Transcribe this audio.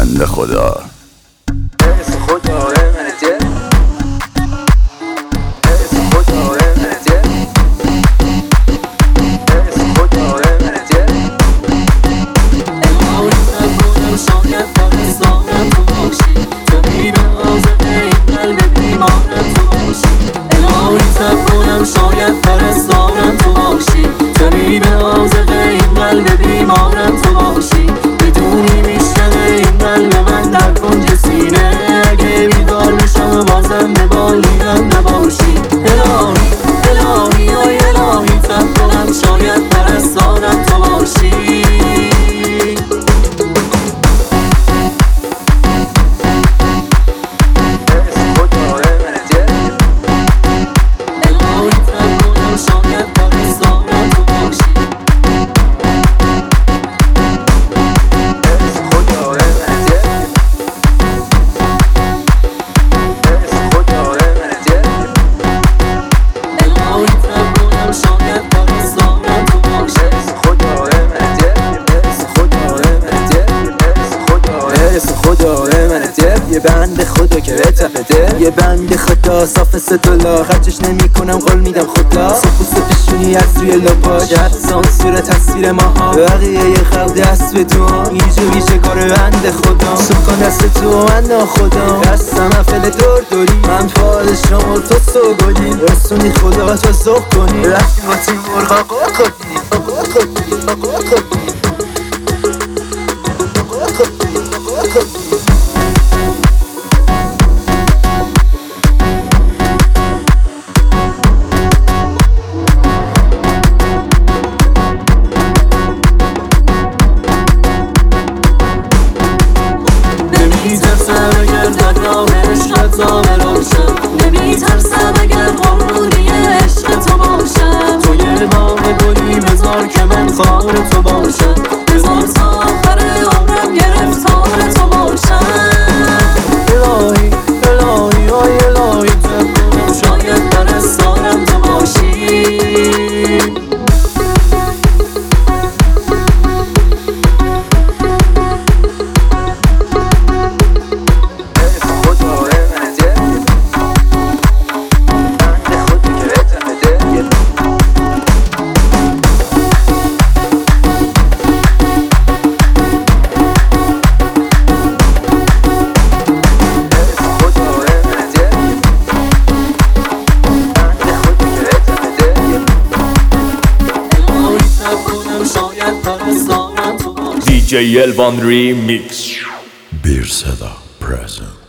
بنده خدا. شاید پرستارم تو باشی، طبیب عاشق این قلب بیمارم تو باشی. بدونی میشنه این قلب من در کنج سینه، اگه بیدار بشم بازم به بالینم نباشی. الهی الهی آی الهی فهم کنم شاید پرستارم تو باشی. یه بند خدا که بتفته، یه بند خدا صاف $3 خرجش نمی کنم، قول میدم خدا. سپوست پیشونی از روی لپاش، سانسور تصویر ماها، بقیه یه خلق دست به تو، اینجوری چه کار بند خدا. سکان دست تو من ناخدا، دستم افل دور دوری، من پادشام و تو سوگلی، رسونی خدا تو سخ کنی، رفتی با تیم مرغا قول خودی قول خودی قول خودی. نمیترسم اگر در راه عشقت زامه روشم، نمیترسم اگر قربونی عشق تو باشم. تو یه باغ گلی بذار که من خار تو باشم، بذار تا آخر عمرم گرفتار تو باشم. الهی الهی آی الهی فهم کنم شاید پرستارم تو باشی. DJ Elvan Remix. Bir Seda present.